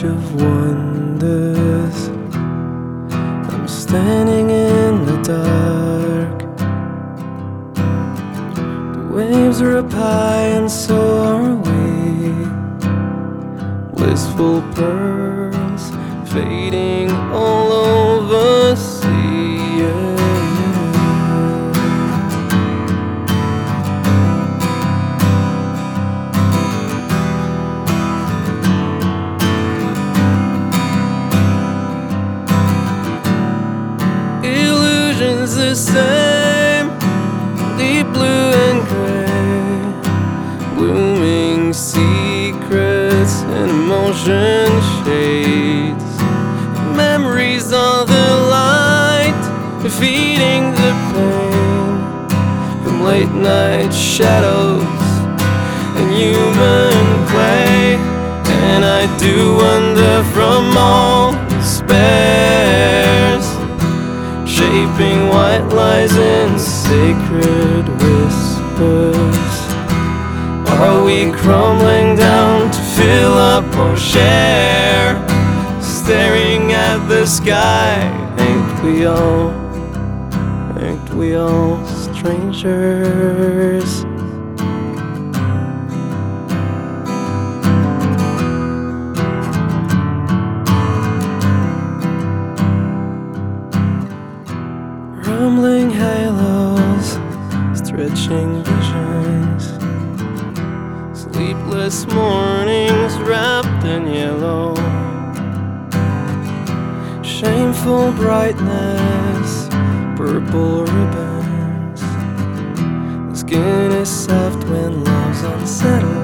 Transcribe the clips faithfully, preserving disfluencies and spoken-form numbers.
beach of wonders. I'm standing in the dark. The waves are up high and so are we. Blissful pearls fading all over sea. Yeah. Illusions the same, deep blue and gray, blooming secrets and emotion shades. Memories of the light, defeating the pain from late night shadows and human clay. And I do wonder from all despairs, shaping white lies in sacred whispers. Are we crumbling down to fill up or share? Staring at the sky, ain't we all, ain't we all strangers? Rumbling halos, stretching visions, sleepless mornings wrapped in yellow, shameful brightness, purple ribbons. The skin is soft when love's unsettled.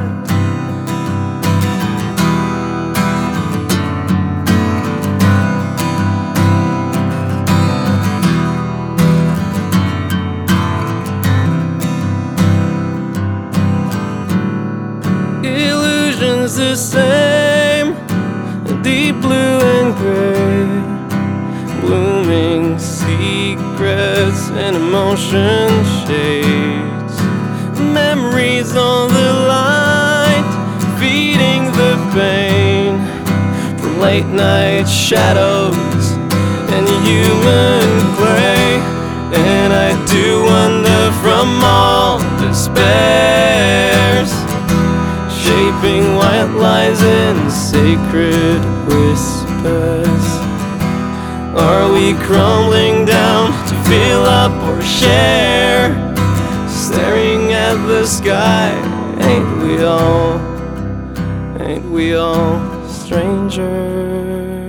Illusions the same, deep blue and gray, blooming secrets and emotion shades. Memories of the light, feeding the pain from late night shadows and human clay. And I do wonder from all despairs, shaping white lies in sacred whispers. Are we crumbling down to fill up or share? Staring at the sky, ain't we all, ain't we all strangers?